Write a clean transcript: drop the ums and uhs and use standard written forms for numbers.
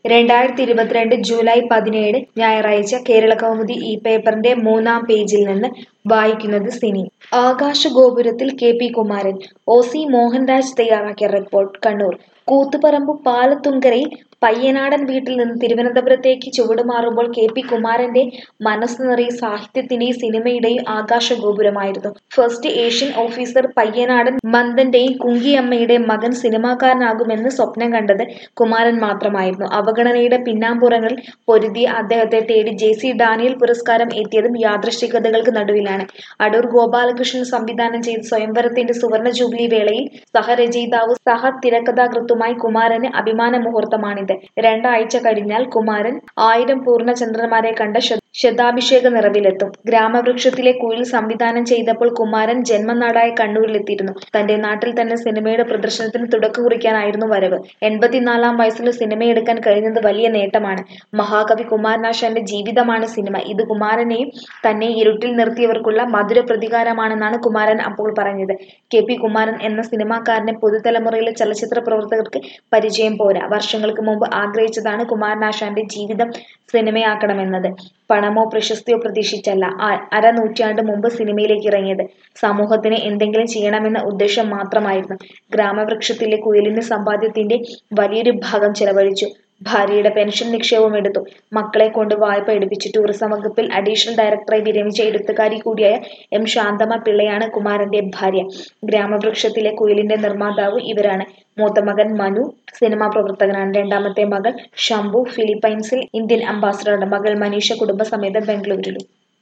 2022 July 17 ഞായറാഴ്ച കേരളകൗമുദി ഈ പേപ്പറിന്റെ 3-ാം പേജിൽ നിന്ന് വായിക്കുന്നത് സിനി. ആകാശഗോപുരത്തിൽ കെ.പി. കുമാരൻ. ഒ.സി. മോഹൻരാജ് തയ്യാറാക്കിയ റിപ്പോർട്ട്. കണ്ണൂർ. കൂത്തുപറമ്പ് പാലത്തുങ്കരയിൽ പയ്യനാടൻ വീട്ടിൽ നിന്ന് തിരുവനന്തപുരത്തേക്ക് ചുവടുമാറുമ്പോൾ കെ.പി. കുമാരന്റെ മനസ്സ് നിറയെ സാഹിത്യത്തിന്റെയും സിനിമയുടെയും ആകാശഗോപുരമായിരുന്നു. ഫസ്റ്റ് ഏഷ്യൻ ഓഫീസർ പയ്യനാടൻ മന്ദന്റെയും കുങ്കിയമ്മയുടെയും മകൻ സിനിമാക്കാരനാകുമെന്ന് സ്വപ്നം കണ്ടത് കുമാരൻ മാത്രമായിരുന്നു. അവഗണനയുടെ പിന്നാമ്പുറങ്ങളിൽ പൊരുതിയ അദ്ദേഹത്തെ തേടി ജെ.സി. ഡാനിയൽ പുരസ്കാരം എത്തിയതും യാദൃച്ഛികതകൾക്ക് നടുവിലാണ്. അടൂർ ഗോപാലകൃഷ്ണൻ സംവിധാനം ചെയ്ത സ്വയംവരത്തിന്റെ സുവർണ ജൂബിലി വേളയിൽ സഹരചയിതാവും സഹതിരക്കഥാകൃത്തുമായ കുമാരന് അഭിമാന മുഹൂർത്തമാണിത്. 2 ആഴ്ച കഴിഞ്ഞാൽ കുമാരൻ 1000 പൂർണ്ണചന്ദ്രന്മാരെ കണ്ട ശതാഭിഷേക നിറവിലെത്തും. ഗ്രാമവൃക്ഷത്തിലെ കുയിൽ സംവിധാനം ചെയ്തപ്പോൾ കുമാരൻ ജന്മനാടായ കണ്ണൂരിലെത്തിയിരുന്നു. തന്റെ നാട്ടിൽ തന്നെ സിനിമയുടെ പ്രദർശനത്തിന് തുടക്കം കുറിക്കാനായിരുന്നു വരവ്. 84-ാം വയസ്സിലും സിനിമയെടുക്കാൻ കഴിഞ്ഞത് വലിയ നേട്ടമാണ്. മഹാകവി കുമാരനാശാന്റെ ജീവിതമാണ് സിനിമ. ഇത് കുമാരനെയും തന്നെ ഇരുട്ടിൽ നിർത്തിയവർക്കുള്ള മധുര പ്രതികാരമാണെന്നാണ് കുമാരൻ അപ്പോൾ പറഞ്ഞത്. കെ.പി. കുമാരൻ എന്ന സിനിമാക്കാരനെ പുതുതലമുറയിലെ ചലച്ചിത്ര പ്രവർത്തകർക്ക് പരിചയം പോരാ. വർഷങ്ങൾക്ക് മുമ്പ് ആഗ്രഹിച്ചതാണ് കുമാരനാശാന്റെ ജീവിതം സിനിമയാക്കണമെന്നത്. പണമോ പ്രശസ്തിയോ പ്രതീക്ഷിച്ചല്ല. അരനൂറ്റാണ്ട് മുമ്പ് സിനിമയിലേക്ക് ഇറങ്ങിയത്. സമൂഹത്തിന് എന്തെങ്കിലും ചെയ്യണമെന്ന ഉദ്ദേശം മാത്രമായിരുന്നു. ഗ്രാമവൃക്ഷത്തിലെ കുയിലിന് സമ്പാദ്യത്തിന്റെ വലിയൊരു ഭാഗം ചെലവഴിച്ചു. ഭാര്യയുടെ പെൻഷൻ നിക്ഷേപം എടുത്തു. മക്കളെ കൊണ്ട് വായ്പ എടുപ്പിച്ചു. ടൂറിസം വകുപ്പിൽ അഡീഷണൽ ഡയറക്ടറായി വിരമിച്ച എഴുത്തുകാരി കൂടിയായ എം. ശാന്തമ്മ പിള്ളയാണ് കുമാരന്റെ ഭാര്യ. ഗ്രാമവൃക്ഷത്തിലെ കുയിലിന്റെ നിർമ്മാതാവ് ഇവരാണ്. മൂത്ത മകൻ മനു സിനിമാ പ്രവർത്തകനാണ്. രണ്ടാമത്തെ മകൾ ശംഭു ഫിലിപ്പൈൻസിൽ ഇന്ത്യൻ അംബാസഡറാണ്. മകൾ മനീഷ കുടുംബസമേതം ബംഗളൂരുവിലും.